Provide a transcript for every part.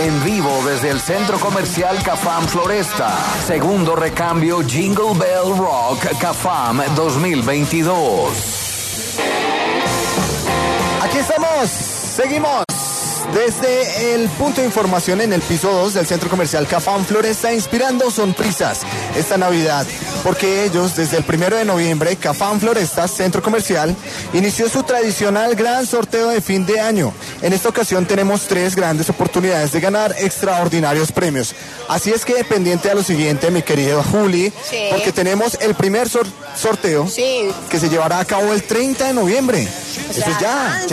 en vivo desde el Centro Comercial Cafam Floresta. Segundo recambio Jingle Bell Rock Cafam 2022. Aquí estamos, seguimos. Desde el punto de información en el piso 2 del Centro Comercial Cafam Floresta, inspirando sonrisas esta Navidad, porque ellos desde el 1 de noviembre, Cafam Floresta, Centro Comercial, inició su tradicional gran sorteo de fin de año. En esta ocasión tenemos 3 grandes oportunidades de ganar extraordinarios premios. Así es que pendiente a lo siguiente, mi querida Juli, sí, porque tenemos el primer sorteo, sí, que se llevará a cabo el 30 de noviembre. O Eso sea, es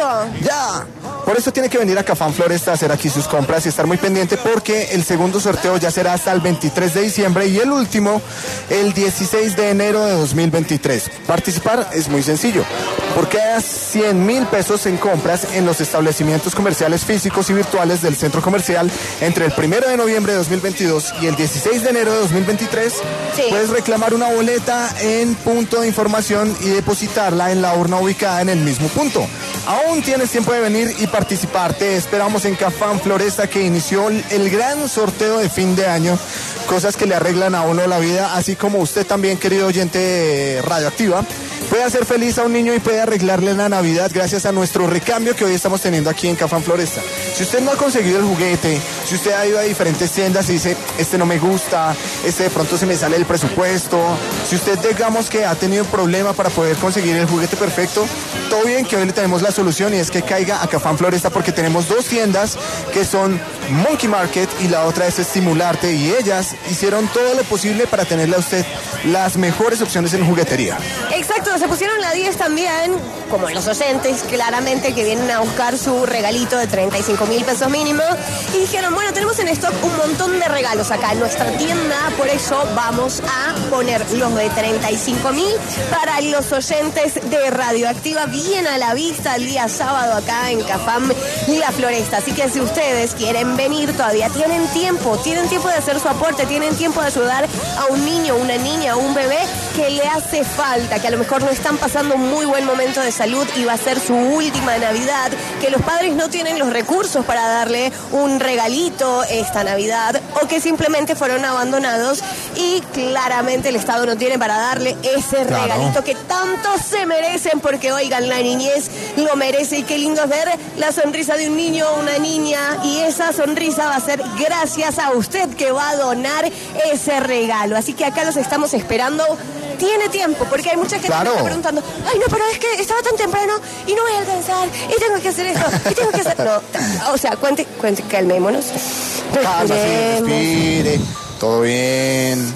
ya. Por eso tiene que venir a Cafam Floresta a hacer aquí sus compras y estar muy pendiente, porque el segundo sorteo ya será hasta el 23 de diciembre y el último el 16 de enero de 2023. Participar es muy sencillo, porque hay 100,000 pesos en compras en los establecimientos comerciales físicos y virtuales del centro comercial entre el 1 de noviembre de 2022 y el 16 de enero de 2023. Sí. Puedes reclamar una boleta en punto de información y depositarla en la urna ubicada en el mismo punto. Aún tienes tiempo de venir y participar. Te esperamos en Cafam Floresta, que inició el gran sorteo de fin de año. Cosas que le arreglan a uno la vida, así como usted también, querido oyente Radioactiva, puede hacer feliz a un niño y puede arreglarle la Navidad gracias a nuestro recambio que hoy estamos teniendo aquí en Cafam Floresta. Si usted no ha conseguido el juguete, si usted ha ido a diferentes tiendas y dice, este no me gusta, este de pronto se me sale el presupuesto, si usted digamos que ha tenido un problema para poder conseguir el juguete perfecto, todo bien, que hoy le tenemos la solución, y es que caiga a Cafam Floresta, porque tenemos 2 tiendas que son Monkey Market y la otra es Estimularte, y ellas hicieron todo lo posible para tenerle a usted las mejores opciones en juguetería. Exacto, se pusieron la 10 también, como los oyentes, claramente, que vienen a buscar su regalito de 35,000 pesos mínimo, y dijeron, bueno, tenemos en stock un montón de regalos acá en nuestra tienda, por eso vamos a poner los de 35,000 para los oyentes de Radioactiva, bien a la vista el día sábado acá en Cafam La Floresta. Así que si ustedes quieren venir, todavía tienen tiempo de hacer su aporte, tienen tiempo de ayudar a un niño, una niña, un bebé que le hace falta, que a lo mejor no están pasando un muy buen momento de salud y va a ser su última Navidad, que los padres no tienen los recursos para darle un regalito esta Navidad, o que simplemente fueron abandonados y claramente el Estado no tiene para darle ese regalito que tanto se merecen, porque oigan, la niñez lo merece, y qué lindo es ver la sonrisa de un niño o una niña, y esa sonrisa va a ser gracias a usted, que va a donar ese regalo. Así que acá los estamos esperando. Tiene tiempo, porque hay mucha gente que está preguntando, ay no, pero es que estaba tan temprano y no voy a alcanzar y tengo que hacer esto y tengo que hacer... No, o sea, calmémonos. Respire, todo bien.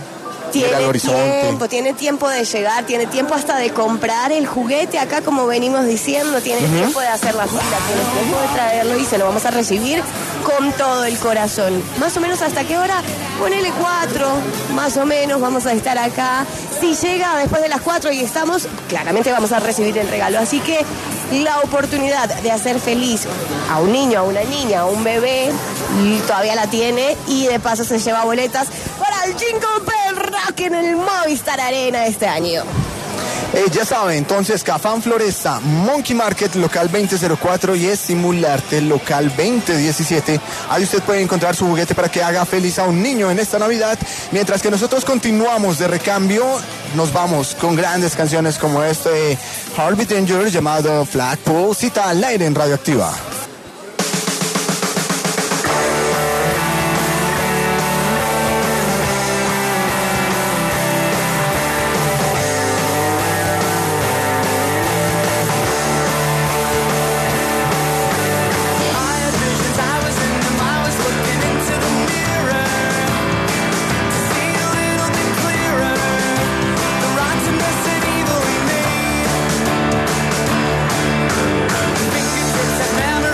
Tiene tiempo de llegar, tiene tiempo hasta de comprar el juguete acá, como venimos diciendo, tiene tiempo de hacer la fila, tiene tiempo de traerlo, y se lo vamos a recibir con todo el corazón. Más o menos, ¿hasta qué hora? Ponele 4, más o menos, vamos a estar acá. Si llega después de las 4 y estamos, claramente vamos a recibir el regalo. Así que la oportunidad de hacer feliz a un niño, a una niña, a un bebé, todavía la tiene, y de paso se lleva boletas para el Jingle Bell Rock en el Movistar Arena este año. Ya sabe, entonces, Cafam Floresta, Monkey Market, local 2004, y Estimularte, local 2017. Ahí usted puede encontrar su juguete para que haga feliz a un niño en esta Navidad. Mientras que nosotros continuamos de recambio, nos vamos con grandes canciones como este de Harvey Danger, llamado Flagpole, cita al aire en Radioactiva. Memories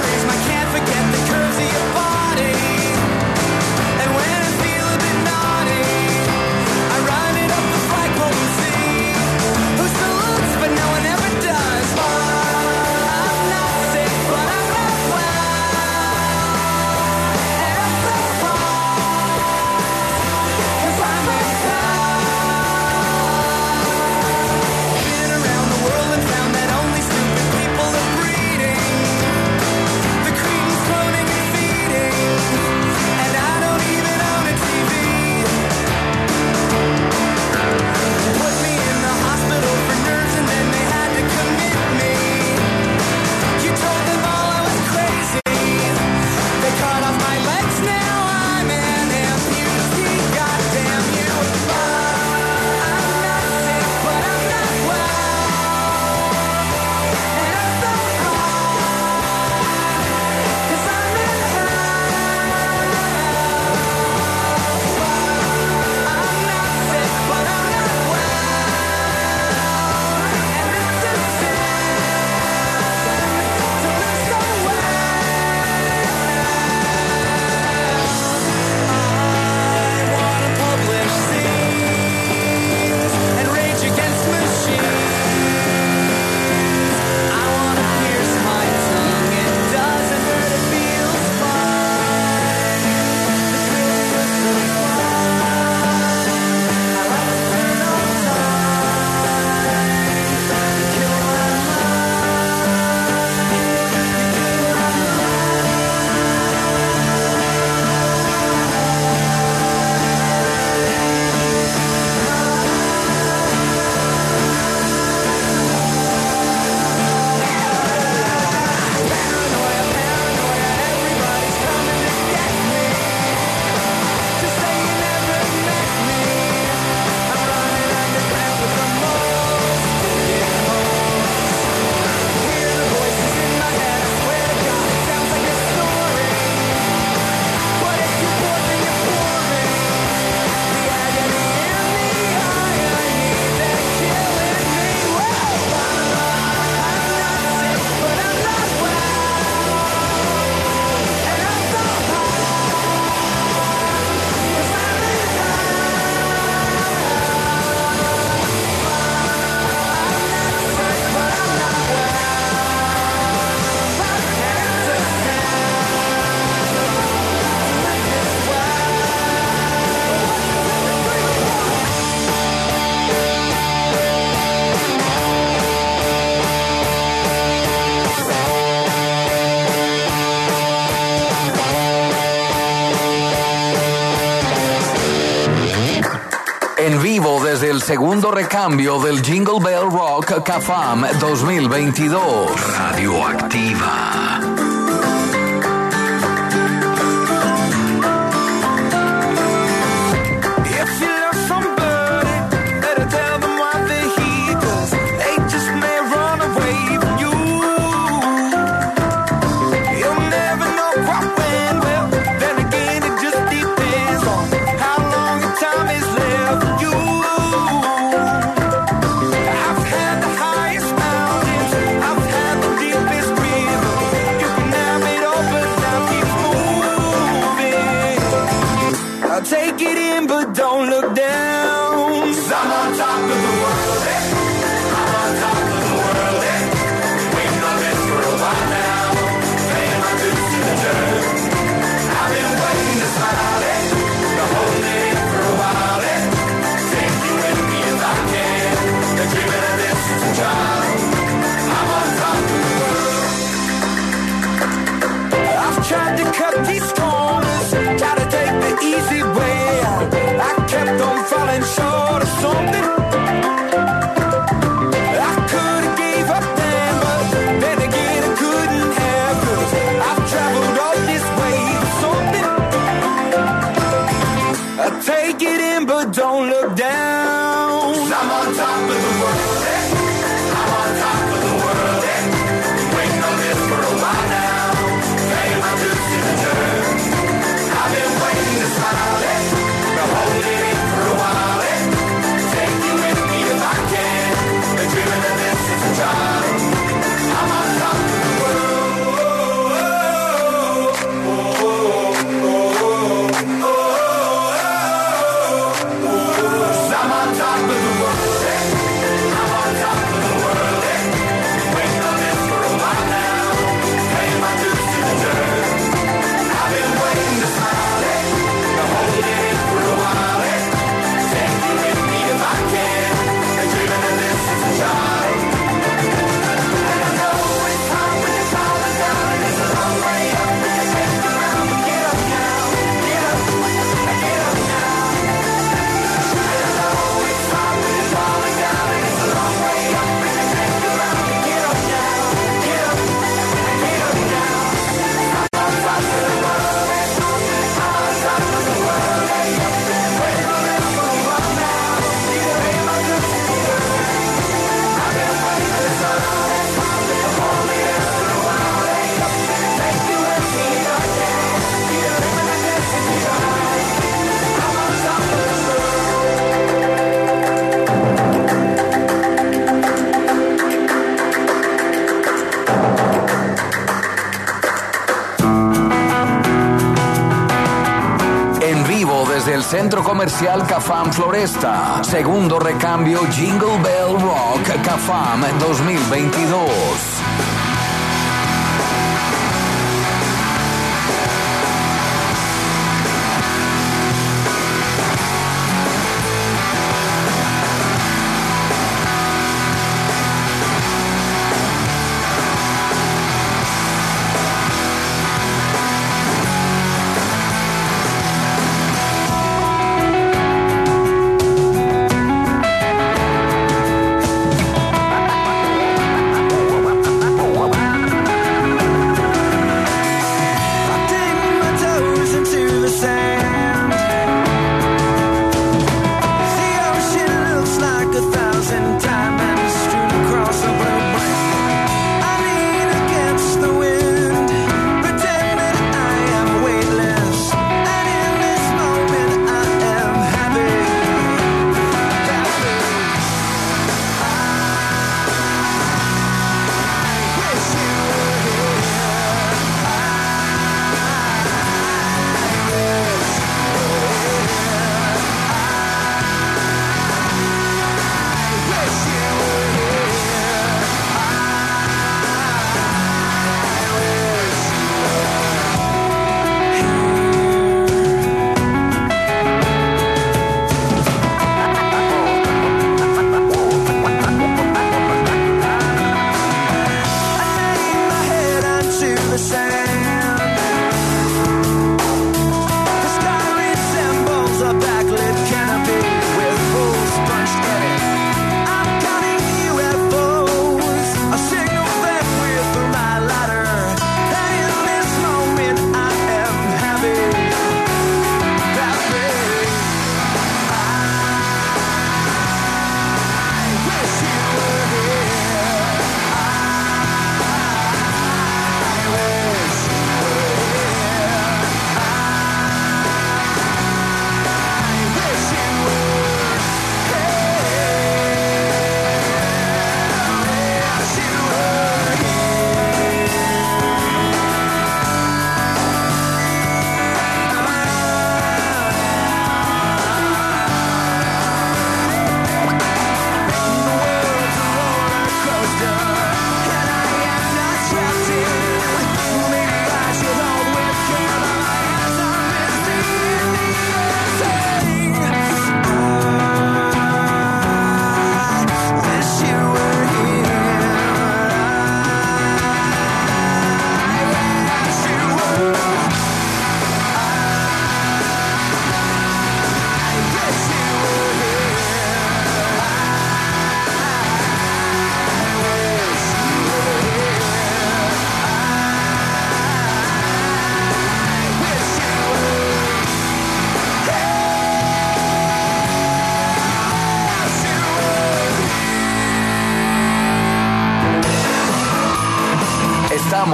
segundo recambio del Jingle Bell Rock CAFAM 2022. Radioactiva. Take it in, but don't look down. 'Cause I'm on top of the world, eh? I'm on top of the world, eh? Waiting on this for a while now. Paying my dues to the dirt. I've been waiting to smile, eh? To hold it in for a while, eh? Take you with me if I can. The dreaming of this is a child. I'm on top of the world. I've tried to cut these corners, try to take the easy way out. I kept on falling short of something. I could have gave up then, but then again I couldn't have. 'Cause I've traveled all this way for something. I take it in, but don't look down. 'Cause I'm on top of the world, eh? I'm on top of the world, eh? Waiting on this for a while now. Paying my dues to the dirt. I've been waiting to smile, eh? To hold it in for a while, eh? Take you with me if I can. The dreaming of this is a child. I'm on top of the world. I'm on top of the world, eh? I'm on top of the world, eh? Waiting on this for a while now. Paying my dues to the dirt. I've been waiting to smile, eh? To hold it in for a while, eh? Take you with me if I can. The dreaming of this is a child. And I know it's hard when you're falling down, and it's a long way up, but you can't get around. But get up now, get up, get up now. And I know it's hard when you're falling down, and it's a long way up, but you can't get around. But get up now, get up, get up now. I'm on top of the world, eh? I'm on top of the world, eh? Waiting on this for a while now. Paying my dues to the dirt. I've been waiting to smile, eh? To hold it in for a while, eh? Take you with me if I can. The dreaming of this is a child. I'm on top of the world. En vivo desde el Centro Comercial CAFAM Floresta. Segundo recambio Jingle Bell Rock CAFAM 2022.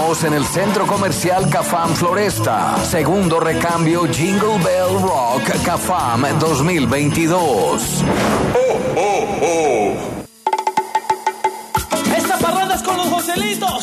esperamos en el Centro Comercial Cafam Floresta. Segundo recambio Jingle Bell Rock Cafam 2022. ¡Esta parranda es con los Joselitos!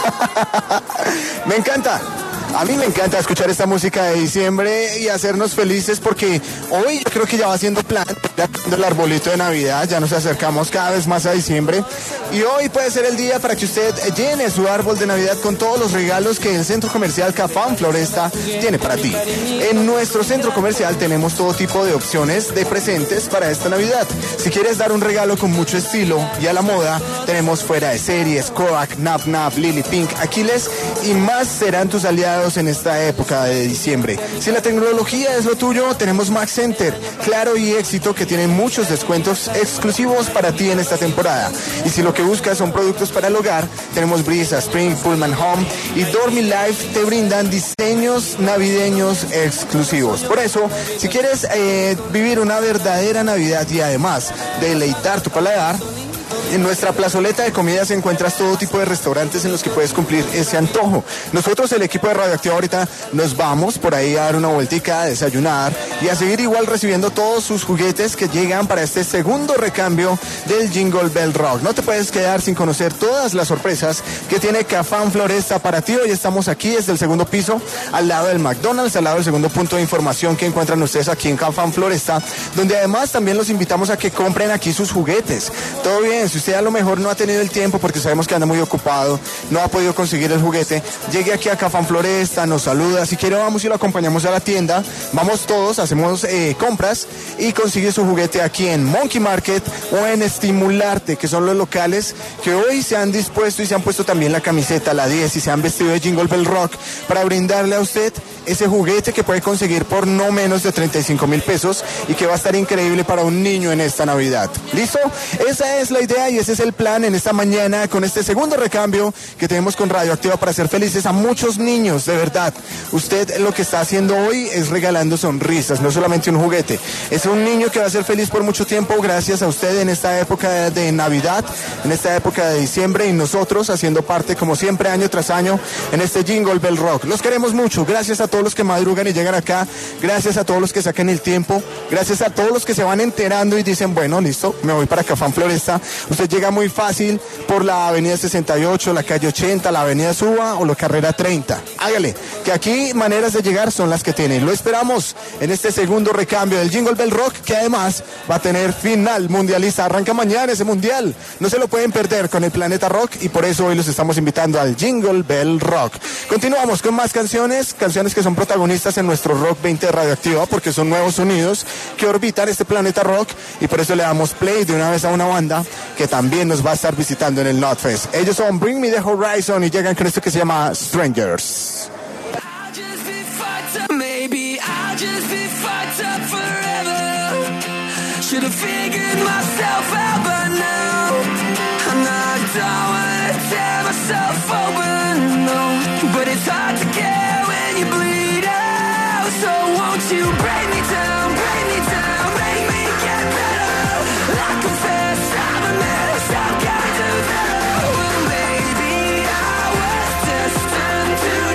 Me encanta. A mí me encanta escuchar esta música de diciembre y hacernos felices porque hoy yo creo que ya va siendo plan, ya el arbolito de Navidad, ya nos acercamos cada vez más a diciembre y hoy puede ser el día para que usted llene su árbol de Navidad con todos los regalos que el Centro Comercial Cafam Floresta tiene para ti. En nuestro centro comercial tenemos todo tipo de opciones de presentes para esta Navidad. Si quieres dar un regalo con mucho estilo y a la moda, tenemos Fuera de Series, Kodak, Nap Nap, Lily Pink, Aquiles y más serán tus aliados en esta época de diciembre. Si la tecnología es lo tuyo, tenemos Mac Center, Claro y Éxito, que tienen muchos descuentos exclusivos para ti en esta temporada. Y si lo que buscas son productos para el hogar, tenemos Brisa, Spring, Pullman Home y Dormy Life te brindan diseños navideños exclusivos. Por eso, si quieres vivir una verdadera Navidad y además deleitar tu paladar, en nuestra plazoleta de comidas encuentras todo tipo de restaurantes en los que puedes cumplir ese antojo. Nosotros, el equipo de Radioactiva, ahorita nos vamos por ahí a dar una vueltica, a desayunar y a seguir igual recibiendo todos sus juguetes que llegan para este segundo recambio del Jingle Bell Rock. No te puedes quedar sin conocer todas las sorpresas que tiene Cafam Floresta para ti. Hoy estamos aquí desde el segundo piso, al lado del McDonald's, al lado del segundo punto de información que encuentran ustedes aquí en Cafam Floresta, donde además también los invitamos a que compren aquí sus juguetes. Todo bien, si usted a lo mejor no ha tenido el tiempo porque sabemos que anda muy ocupado, no ha podido conseguir el juguete, llegue aquí a Cafam Floresta, nos saluda, si quiere vamos y lo acompañamos a la tienda, vamos todos, hacemos compras y consigue su juguete aquí en Monkey Market o en Estimularte, que son los locales que hoy se han dispuesto y se han puesto también la camiseta, la 10 y se han vestido de Jingle Bell Rock para brindarle a usted ese juguete que puede conseguir por no menos de 35,000 pesos y que va a estar increíble para un niño en esta Navidad. ¿Listo? Esa es la idea y ese es el plan en esta mañana con este segundo recambio que tenemos con Radioactiva para hacer felices a muchos niños, de verdad. Usted lo que está haciendo hoy es regalando sonrisas, no solamente un juguete. Es un niño que va a ser feliz por mucho tiempo gracias a usted en esta época de Navidad, en esta época de diciembre y nosotros haciendo parte como siempre año tras año en este Jingle Bell Rock. Los queremos mucho, gracias a todos los que madrugan y llegan acá, gracias a todos los que sacan el tiempo, gracias a todos los que se van enterando y dicen, bueno, listo, me voy para Cafam Floresta. Usted llega muy fácil por la avenida 68, la calle 80, la avenida Suba o la carrera 30. Hágale, que aquí maneras de llegar son las que tienen. Lo esperamos en este segundo recambio del Jingle Bell Rock, que además va a tener final mundialista. Arranca mañana ese mundial. No se lo pueden perder con el Planeta Rock y por eso hoy los estamos invitando al Jingle Bell Rock. Continuamos con más canciones que son protagonistas en nuestro Rock 20 de Radioactiva, porque son nuevos sonidos que orbitan este Planeta Rock y por eso le damos play de una vez a una banda que también nos va a estar visitando en el Notfest. Ellos son Bring Me the Horizon y llegan con esto que se llama Strangers. Maybe I'll just be fucked up forever. Should have figured myself out by now. I'm not done when I tear myself open, no. But it's hard to care when you bleed out. So won't you break me down, make me get better. I confess I'm a mess, I've got to know. Well, maybe I was destined to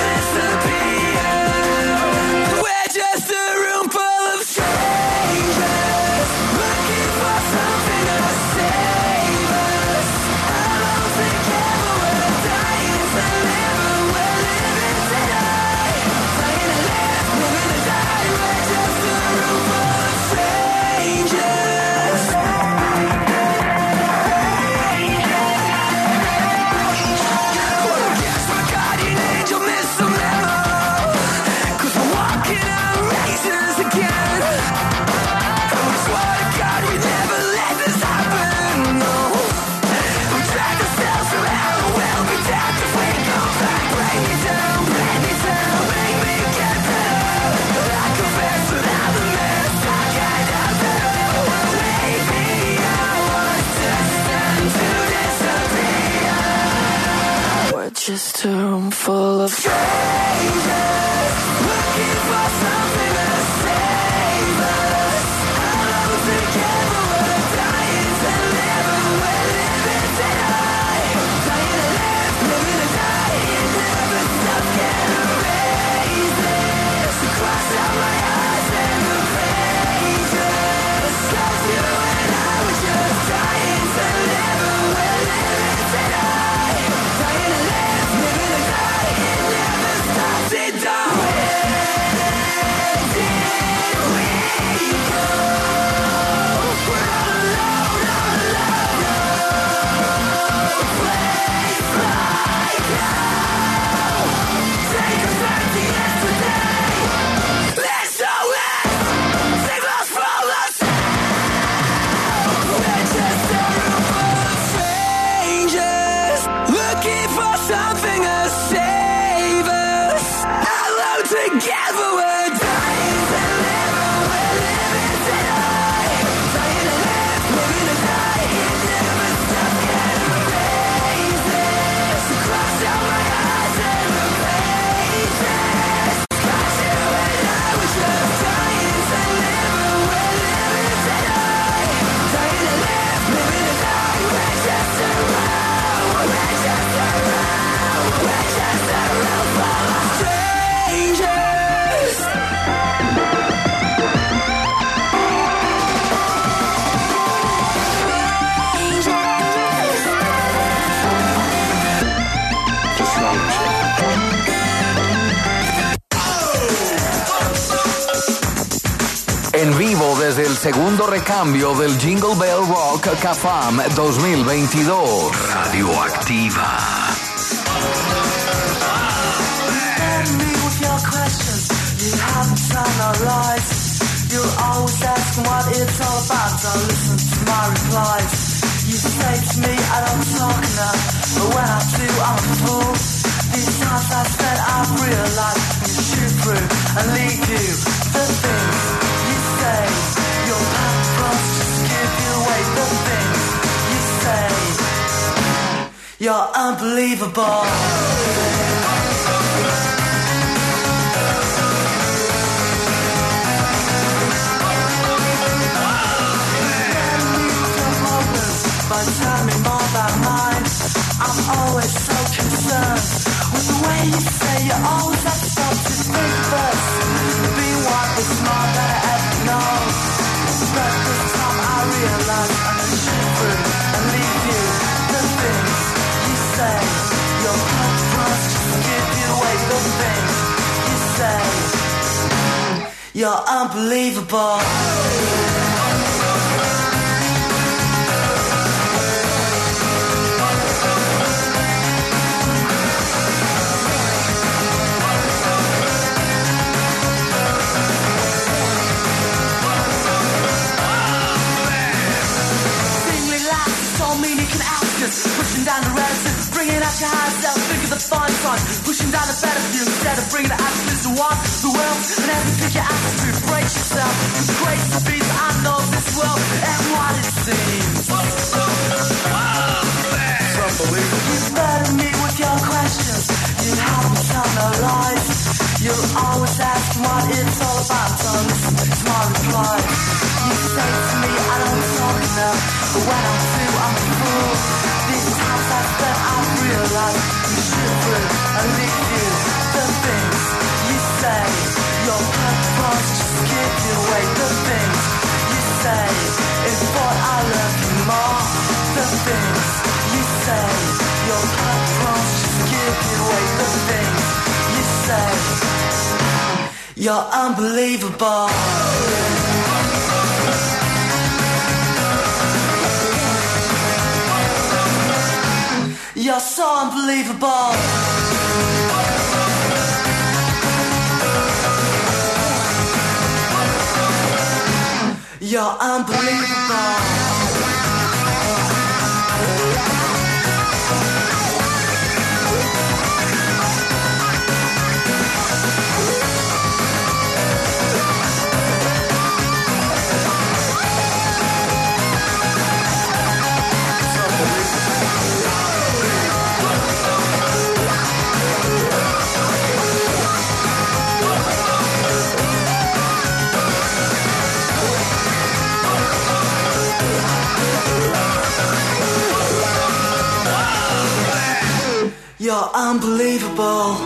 together. We're dying to live, and we're living tonight. Dying to live, living to die. It never stops getting faces. Cross out my eyes and the faces. Got you and I was just dying to live, and we're living tonight. Dying to live, living to die. We're just around, we're just around, we're just around for strangers. En vivo desde el segundo recambio del Jingle Bell Rock CAFAM 2022. Radioactiva. Me with your questions, you haven't analyzed. You're always asking what it's all about. Don't listen to my replies. You say to me I don't talk enough, but when I do I'm a fool. These times I spent I've realized you shoot through and lead you the things you say. Your path runs just give you away the things you say. You're unbelievable. But tell me more about mine. I'm always so concerned with the way you say you always have to stop to think first. Be one is more than I ever know. But this time I realize I'm gonna shoot through and leave you the things you say. Your purpose just give you away the things you say. You're unbelievable. Pushing down the reticence, bringing out your higher self, think of the fine sign. Pushing down the better view instead of bringing the absolutes to one. The world and every pick your attitude, brace yourself. It's great to be that I know this world and what it seems. You burden me with your questions, you haven't analyzed. You're always asking what it's all about, don't listen to my reply. You say to me I don't talk enough, but when I do I'm a fool. These times I spent I've realized you shoot through and leave you the things you say. Your purpose just give you away the things you say. If what I love you more, the things you say. Your purpose just give you away the things you say. You're unbelievable. You're so unbelievable. You're unbelievable. You're unbelievable.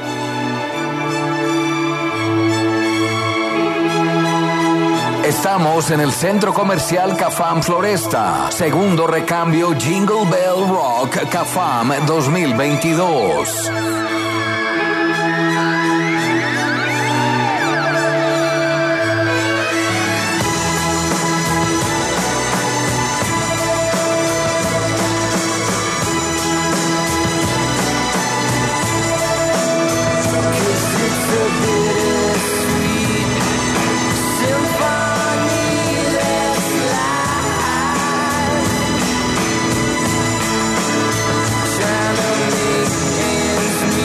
Estamos en el Centro Comercial CAFAM Floresta. Segundo recambio Jingle Bell Rock CAFAM 2022. Trying to make ends meet.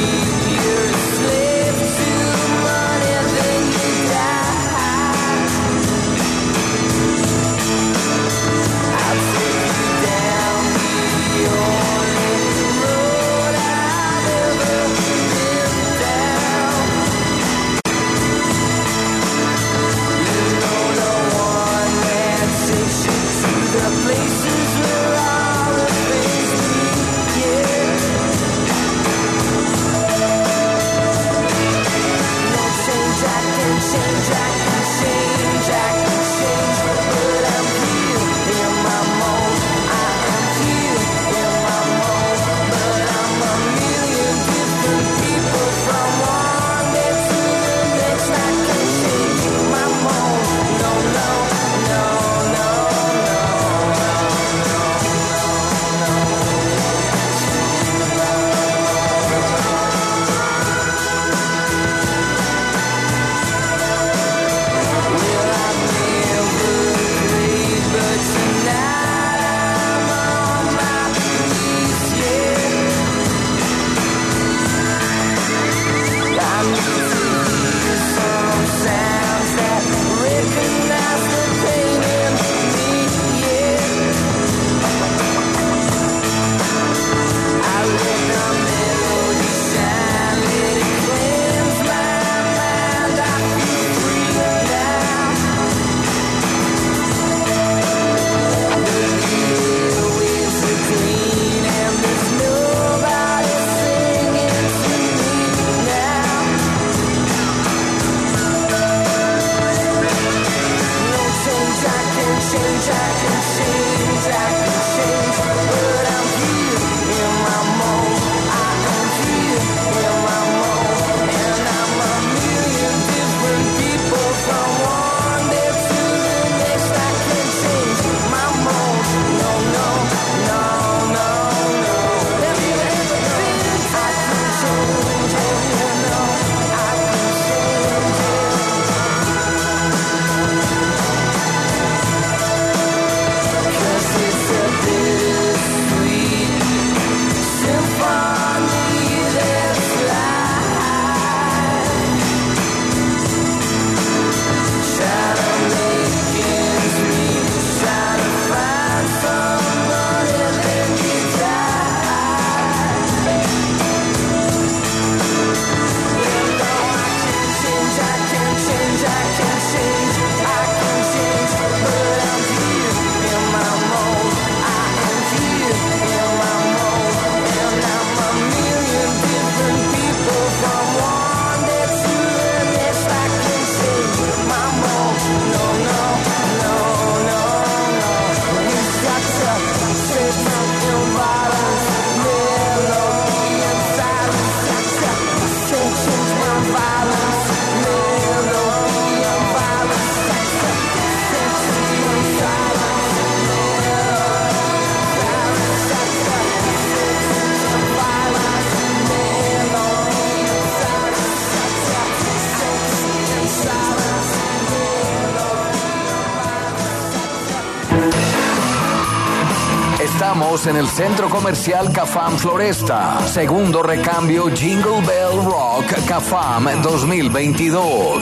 Visítanos en el Centro Comercial Cafam Floresta. Segundo recambio Jingle Bell Rock Cafam 2022.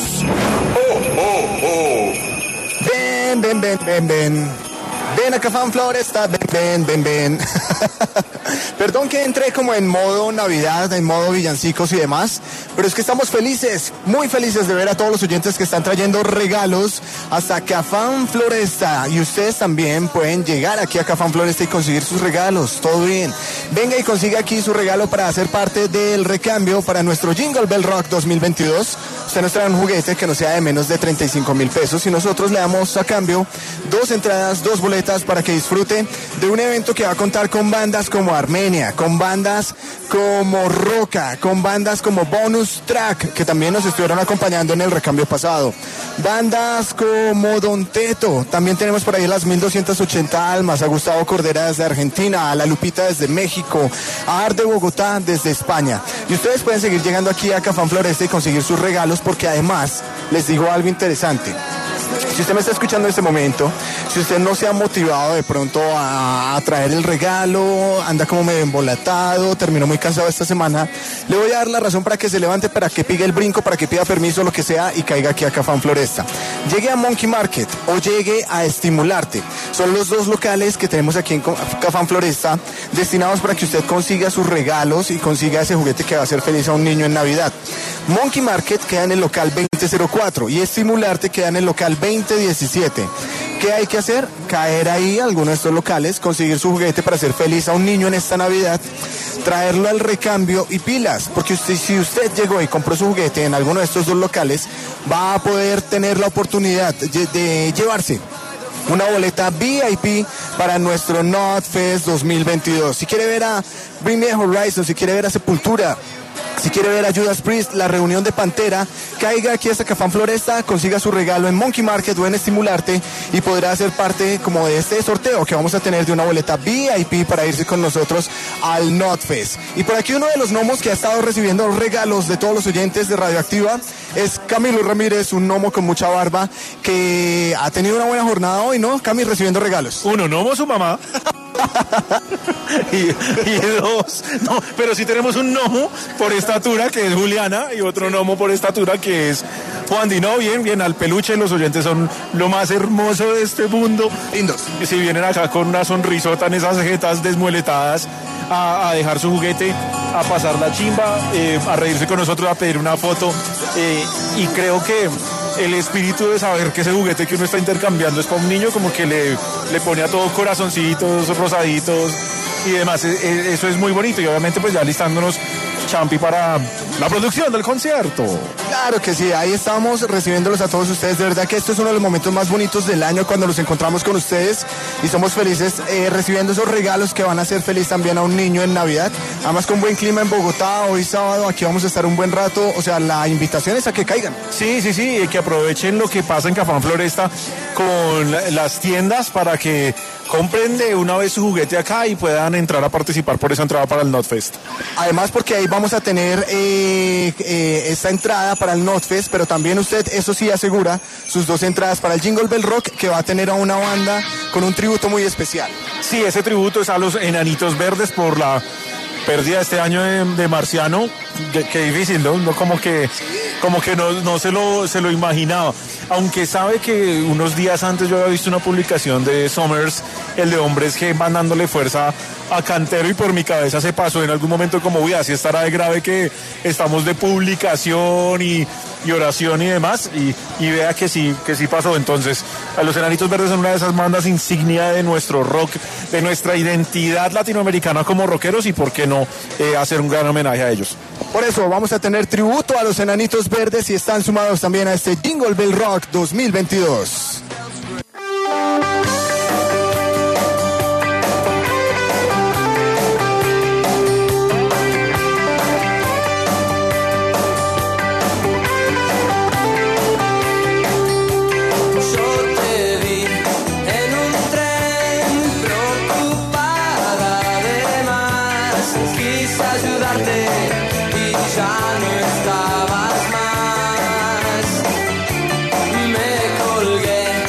Ven. Ven a Cafam Floresta, ven. Perdón que entré como en modo Navidad, en modo villancicos y demás, pero es que estamos felices, muy felices de ver a todos los oyentes que están trayendo regalos hasta Cafam Floresta. Y ustedes también pueden llegar aquí a Cafam Floresta y conseguir sus regalos, todo bien. Venga y consiga aquí su regalo para hacer parte del recambio para nuestro Jingle Bell Rock 2022. Usted nos trae un juguete que no sea de menos de 35,000 pesos y nosotros le damos a cambio 2 entradas, 2 boletas para que disfrute de un evento que va a contar con bandas como Armenia, con bandas como Roca, con bandas como Bonus Track, que también nos estuvieron acompañando en el recambio pasado. Bandas como Don Teto, también tenemos por ahí las 1280 Almas, a Gustavo Cordera desde Argentina, a La Lupita desde México, a Art de Bogotá desde España. Y ustedes pueden seguir llegando aquí a Cafam Floresta y conseguir sus regalos, porque además les digo algo interesante. Si usted me está escuchando en este momento, si usted no se ha motivado de pronto a traer el regalo, anda como medio embolatado, terminó muy cansado esta semana, le voy a dar la razón para que se levante, para que pigue el brinco, para que pida permiso, lo que sea, y caiga aquí a Cafam Floresta. Llegue a Monkey Market o llegue a Estimularte. Son los 2 locales que tenemos aquí en Cafam Floresta, destinados para que usted consiga sus regalos y consiga ese juguete que va a hacer feliz a un niño en Navidad. Monkey Market queda en el local 2004 y Estimularte queda en el local 2017. ¿Qué hay que hacer? Caer ahí a alguno de estos locales, conseguir su juguete para hacer feliz a un niño en esta Navidad, traerlo al recambio y pilas, porque si usted llegó y compró su juguete en alguno de estos 2 locales, va a poder tener la oportunidad de llevarse una boleta VIP para nuestro NotFest 2022. Si quiere ver a Bring Me the Horizon, si quiere ver a Sepultura, si quiere ver a Judas Priest, la reunión de Pantera, caiga aquí hasta Cafam Floresta, consiga su regalo en Monkey Market o en Estimularte y podrá ser parte como de este sorteo que vamos a tener de una boleta VIP para irse con nosotros al NotFest. Y por aquí uno de los gnomos que ha estado recibiendo regalos de todos los oyentes de Radioactiva es Camilo Ramírez, un gnomo con mucha barba que ha tenido una buena jornada hoy, ¿no? Camilo, recibiendo regalos. Uno, gnomo su mamá. y 2, no, pero sí tenemos un gnomo por estatura que es Juliana y otro gnomo por estatura que es Juan Dino. Bien, al peluche, los oyentes son lo más hermoso de este mundo. Lindos. Y si vienen acá con una sonrisota en esas jetas desmueletadas a dejar su juguete, a pasar la chimba, a reírse con nosotros, a pedir una foto, y creo que el espíritu de saber que ese juguete que uno está intercambiando es para un niño, como que le pone a todo corazoncitos, rosaditos y demás. Eso es muy bonito y obviamente pues ya listándonos Champi para la producción del concierto. Claro que sí, ahí estamos recibiéndolos a todos ustedes. De verdad que esto es uno de los momentos más bonitos del año cuando los encontramos con ustedes y somos felices recibiendo esos regalos que van a hacer feliz también a un niño en Navidad. Además con buen clima en Bogotá, hoy sábado aquí vamos a estar un buen rato, o sea, la invitación es a que caigan. Sí, que aprovechen lo que pasa en Cafam Floresta con las tiendas para que compren de una vez su juguete acá y puedan entrar a participar por esa entrada para el NotFest. Además porque ahí vamos a tener esta entrada para el NotFest, pero también usted, eso sí, asegura sus 2 entradas para el Jingle Bell Rock, que va a tener a una banda con un tributo muy especial. Sí, ese tributo es a los Enanitos Verdes por la pérdida este año de Marciano. Qué difícil, ¿no? Como que no se lo imaginaba. Aunque sabe que unos días antes yo había visto una publicación de Summers, el de Hombres G, van dándole fuerza a Cantero, y por mi cabeza se pasó en algún momento como, uy, así estará de grave que estamos de publicación y oración y demás, y vea que sí pasó. Entonces, a los Enanitos Verdes son una de esas bandas insignia de nuestro rock, de nuestra identidad latinoamericana como rockeros, y por qué no hacer un gran homenaje a ellos. Por eso vamos a tener tributo a los Enanitos Verdes y están sumados también a este Jingle Bell Rock 2022. Ya no estabas más, me colgué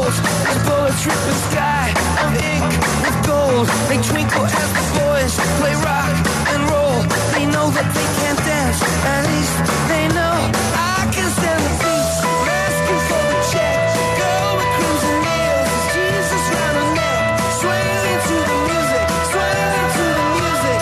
souls as bullets rip the sky of ink with gold. They twinkle as the boys play rock and roll. They know that they can't dance, at least they know I can stand the beats. Asking for a check, girl with crimson nails, is Jesus round her neck, swaying to the music, swaying to the music.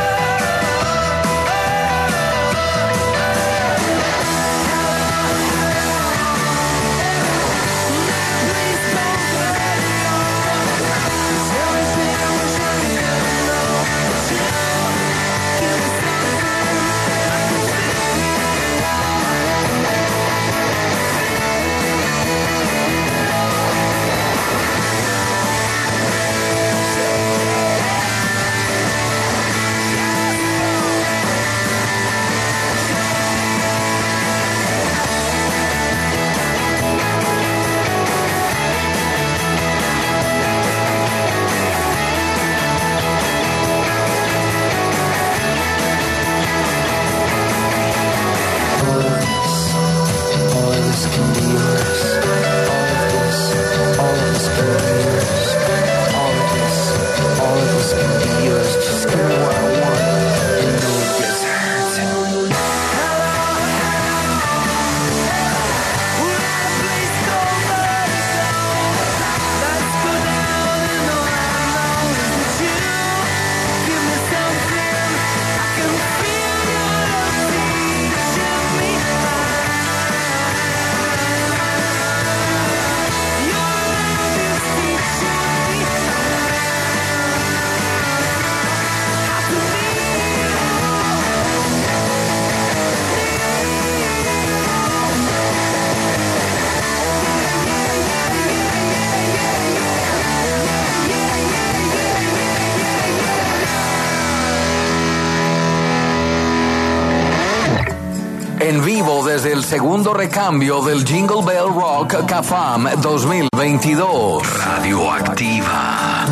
En vivo desde el segundo recambio del Jingle Bell Rock CAFAM 2022. Radioactiva.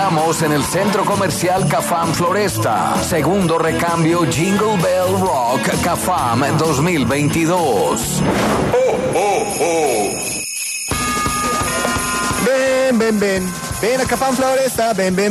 esperamos en el Centro Comercial Cafam Floresta. Segundo recambio Jingle Bell Rock Cafam 2022. Ven a Cafam Floresta,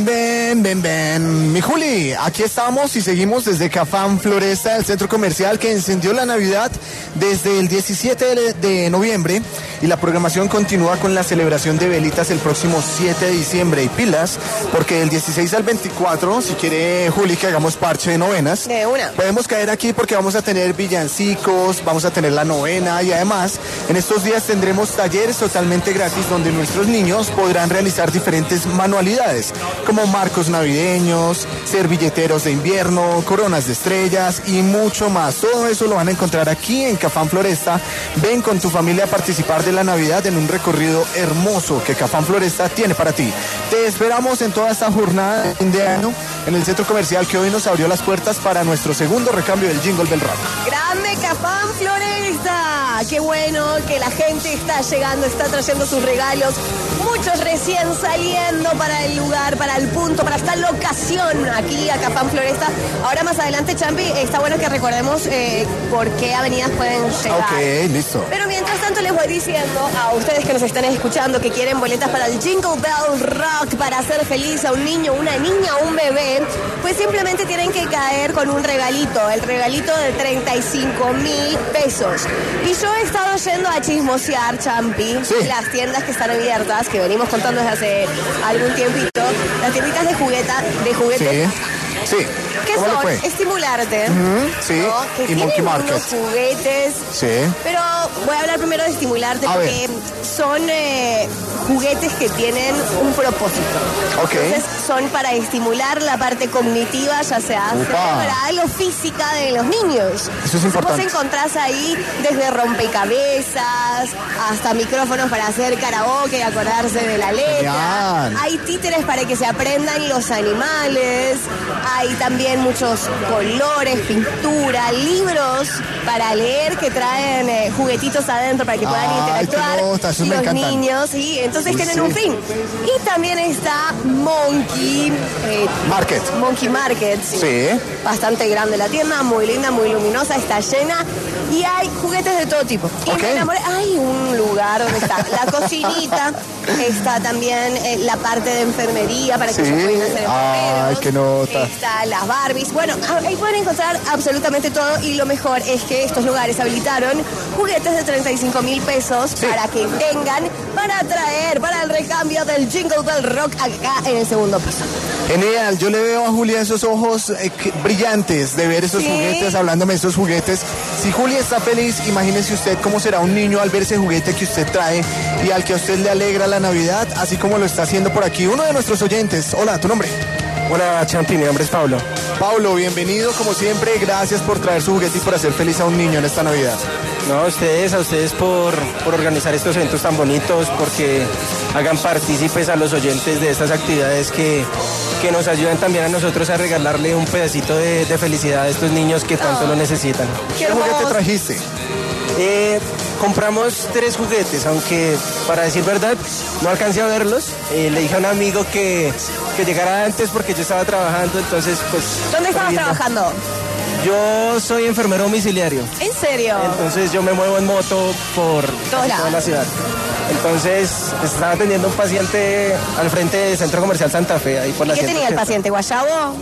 ven. Mi Juli, aquí estamos y seguimos desde Cafam Floresta, el centro comercial que encendió la Navidad desde el 17 de noviembre y la programación continúa con la celebración de velitas el próximo 7 de diciembre. Y pilas, porque del 16 al 24, si quiere Juli que hagamos parche de novenas, De una. podemos caer aquí porque vamos a tener villancicos, vamos a tener la novena y además en estos días tendremos talleres totalmente gratis donde nuestros niños podrán realizar diferentes manualidades como marcos navideños, servilleteros de invierno, coronas de estrellas y mucho más. Todo eso lo van a encontrar aquí en Cafam Floresta. Ven con tu familia a participar de la Navidad en un recorrido hermoso que Cafam Floresta tiene para ti. Te esperamos en toda esta jornada de fin de año en el centro comercial que hoy nos abrió las puertas para nuestro segundo recambio del Jingle Bell Rock. ¡Grande Cafam Floresta! ¡Qué bueno que la gente está llegando, está trayendo sus regalos! Muchos recién saliendo para el lugar, para el punto, para esta locación aquí a Cafam Floresta. Ahora más adelante, Champi, está bueno que recordemos por qué avenidas pueden llegar. Ok, listo. Pero mientras tanto les voy diciendo a ustedes que nos están escuchando que quieren boletas para el Jingle Bell Rock para hacer feliz a un niño, una niña o un bebé, pues simplemente tienen que caer con un regalito, el regalito de 35,000 pesos. Y yo he estado yendo a chismosear, Champi, Sí. las tiendas que están abiertas, que venimos contando desde hace algún tiempito, las tienditas de juguetes. Sí. ¿Qué ¿Cómo le son? fue? Estimularte. Sí, ¿no? Que y tienen Monkey Market. unos juguetes. Sí. Pero voy a hablar primero de estimularte A porque son juguetes que tienen un propósito. Ok. Entonces son para estimular la parte cognitiva, ya sea Upa. cerebral o física de los niños. Eso es Entonces, importante. Vos encontrás ahí desde rompecabezas hasta micrófonos para hacer karaoke y acordarse de la letra. Genial. Hay títeres para que se aprendan los animales. Hay también muchos colores, pintura, libros para leer que traen juguetitos adentro para que puedan Ay, interactuar qué nota, esos me los encantan. niños. Y entonces Uy, tienen sí. un fin. Y también está Monkey Market. Sí. Bastante grande la tienda, muy linda, muy luminosa, está llena. Y hay juguetes de todo tipo. Y Ok. me enamoré. Hay un lugar donde está la cocinita, está también la parte de enfermería para que Sí. ellos puedan hacer enfermeros. Ay, qué nota. Está las Barbies. Bueno, ahí pueden encontrar absolutamente todo. Y lo mejor es que estos lugares habilitaron juguetes de 35,000 pesos para que tengan para traer para el recambio del Jingle Bell Rock acá en el segundo piso. Genial, yo le veo a Julia esos ojos brillantes de ver esos Sí. juguetes, hablándome de esos juguetes. Si Julia está feliz, imagínese usted cómo será un niño al ver ese juguete que usted trae y al que a usted le alegra la Navidad, así como lo está haciendo por aquí uno de nuestros oyentes. Hola, ¿tu nombre? Hola, Champi, mi nombre es Pablo. Pablo, bienvenido como siempre, gracias por traer su juguete y por hacer feliz a un niño en esta Navidad. No, a ustedes por organizar estos eventos tan bonitos, porque hagan partícipes a los oyentes de estas actividades que nos ayudan también a nosotros a regalarle un pedacito de felicidad a estos niños que tanto lo necesitan. Qué ¿Qué juguete hermoso. trajiste? Compramos 3 juguetes, aunque para decir verdad no alcancé a verlos. Le dije a un amigo que llegara antes porque yo estaba trabajando, entonces pues... ¿Dónde estabas corriendo. trabajando? Yo soy enfermero domiciliario. ¿En serio? Entonces yo me muevo en moto por Todos casi toda la lados. ciudad. Entonces estaba atendiendo a un paciente al frente del Centro Comercial Santa Fe, ahí por la ¿Qué tenía el 180. paciente? ¿Guayabo?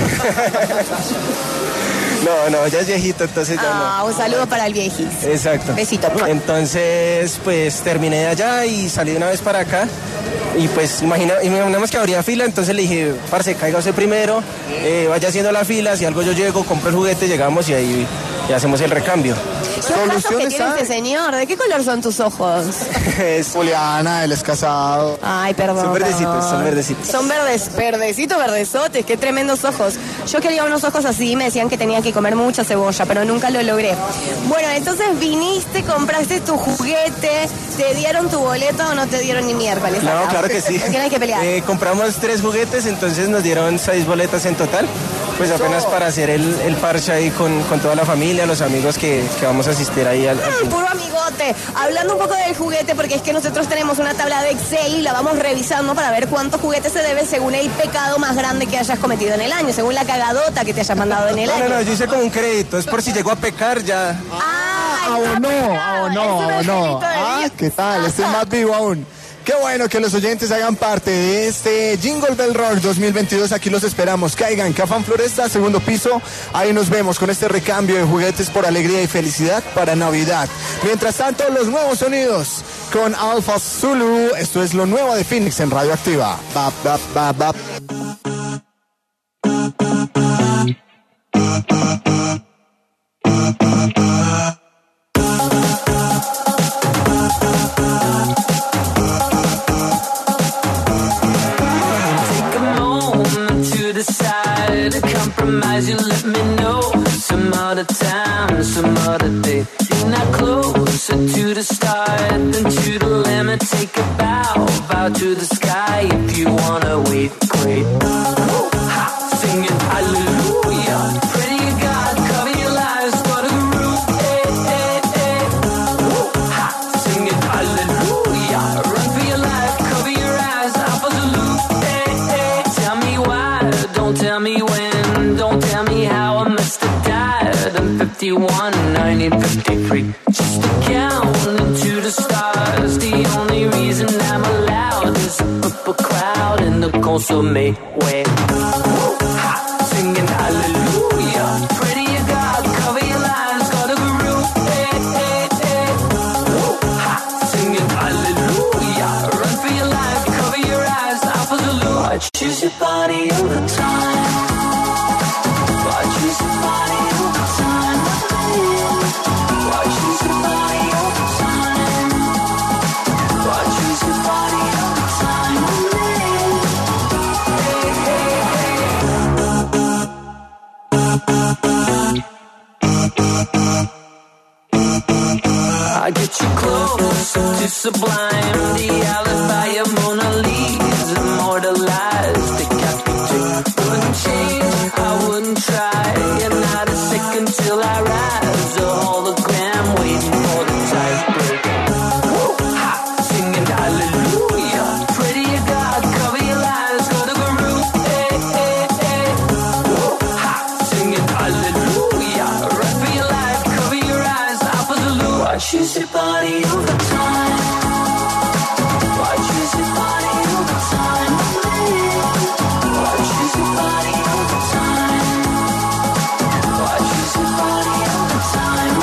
No, ya es viejito, entonces ya Ah, un saludo para el viejis. no. Exacto. Besito. Entonces, pues terminé de allá y salí de una vez para acá. Y pues imaginamos que habría fila, entonces le dije, parce, caiga usted primero, vaya haciendo la fila, si algo yo llego, compro el juguete, llegamos y ahí y hacemos el recambio. ¿Qué ojazos que Soluciones tiene hay. este señor? ¿De qué color son tus ojos? Juliana, él es casado. Ay, perdón. Son verdecitos, perdón. son verdecitos. Son verdecitos, verdesotes. Qué tremendos ojos. Yo quería unos ojos así, me decían que tenía que comer mucha cebolla, pero nunca lo logré. Bueno, entonces viniste, compraste tu juguete, ¿te dieron tu boleto o no te dieron ni miércoles? No, claro que sí. Tienes que pelear. Compramos 3 juguetes, entonces nos dieron 6 boletas en total. pues apenas para hacer el parche ahí con toda la familia, los amigos que vamos a asistir ahí al Puro amigote. Hablando un poco del juguete, porque es que nosotros tenemos una tabla de Excel y la vamos revisando para ver cuántos juguetes se deben según el pecado más grande que hayas cometido en el año, según la cagadota que te hayas mandado en el año. No, yo hice como un crédito, es por si llegó a pecar ya. Abonó. ¿Qué tal? Este es más vivo aún. Qué bueno que los oyentes hagan parte de este Jingle Bell Rock 2022. Aquí los esperamos. Caigan, Cafam Floresta, segundo piso. Ahí nos vemos con este recambio de juguetes por alegría y felicidad para Navidad. Mientras tanto, los nuevos sonidos con Alpha Zulu. Esto es lo nuevo de Phoenix en Radioactiva. Bap, bap, bap, bap. Compromise, you let me know some other time, some other day. You're not closer to the start than to the limit. Take a bow to the sky if you wanna wait. Great, singing hallelujah. Pray to God, cover your lives for the group. Singing hallelujah. Run for your life, cover your eyes, out for the loop. Tell me why, don't tell me when. Don't tell me how I must have died. I'm 51, 1953. Just a count into the stars. The only reason I'm allowed is a crowd in the consomme way. Singing hallelujah. Pray to your God, cover your lives, got a guru. Singing hallelujah. Run for your life, cover your eyes, out for the loop. I choose your body over time. I get you close to sublime. The alibi of Mona Lisa, immortalized, decapitate. Wouldn't change, I wouldn't try. And not a second till I rise. A hologram waiting for the tiebreak. Singing hallelujah. Pray to your God, cover your lives, go to Guru. Singing hallelujah. Run for your life, cover your eyes, out for the loop. I choose your body over time. I choose your body over time. I choose your body over time. I choose your body over time.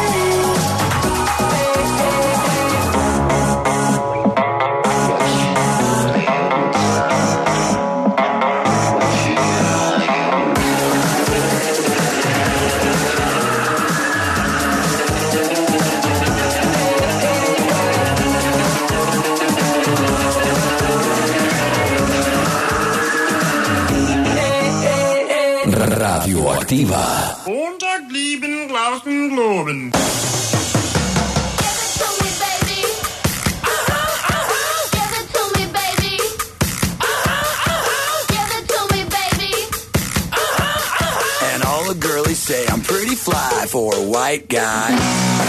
Radioactiva. Unterglieben, Glauben, Globen. And all the girlies say I'm pretty fly for a white guy.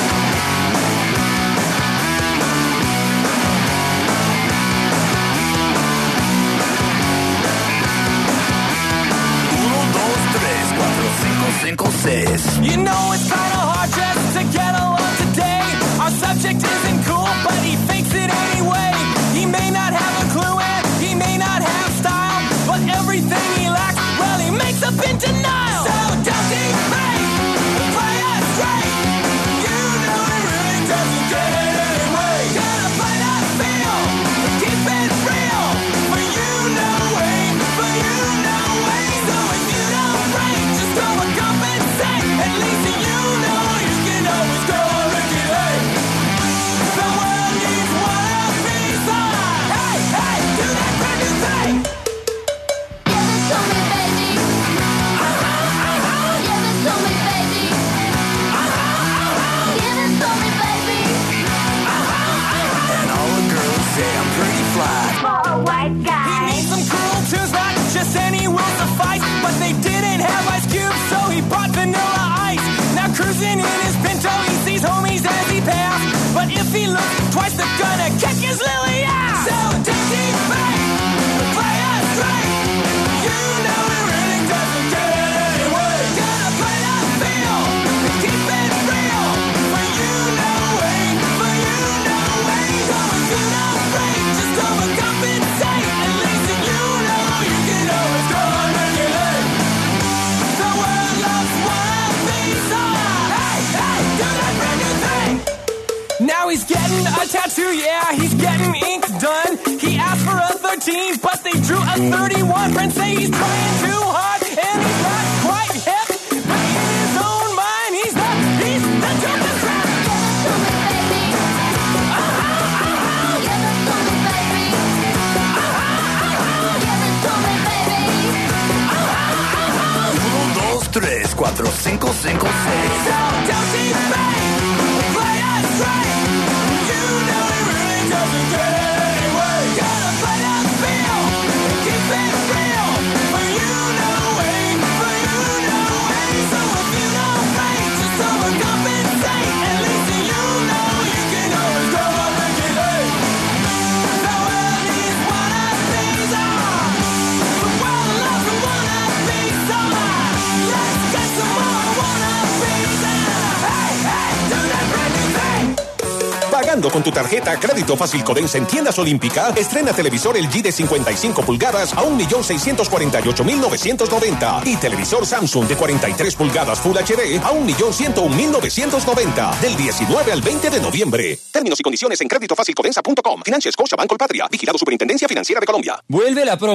You know it's kinda hard just to get along today. Our subject isn't cool, but he fakes it anyway. He may not have a clue and he may not have style, but everything he lacks, well, he makes up in denial. So don't think right, play us straight. You know he looks twice, they're gonna kick his lily ass. So don't keep playing, play us straight. You know it really doesn't get it anyway. Gotta play the field, keep it real. For you know way, for you know way. So if you don't break, just overcompensate. At least you know you can always go on regulate. The world loves one piece of. Hey, hey, do that brand new thing. Now he's getting a tattoo, yeah, he's getting ink done. He asked for a 13, but they drew a 31. Friends say he's trying too hard, and he's not quite hip. But in his own mind, he's the Joker's trap. Tres, 4, 5, 5, 6. So don't keep playing, play us straight. You know it really doesn't get it anyway. Gotta play the field, keep it real. For you know way, for you know way. So if you don't break, just overcompensate. At least you know you can always go on regulate. The world needs one of these are. The world loves one of these are. Let's get some more wannabes. Hey, hey, do that brand new thing. Pagando con tu tarjeta Crédito Fácil Codensa en Tiendas Olímpica, estrena televisor LG de 55 pulgadas a 1.648.990 y televisor Samsung de 43 pulgadas Full HD a 1.101.990 del 19 al 20 de noviembre. Términos y condiciones en creditofacilcodensa.com. Financia Scotiabank Colpatria. Vigilado Superintendencia Financiera de Colombia. Vuelve la promo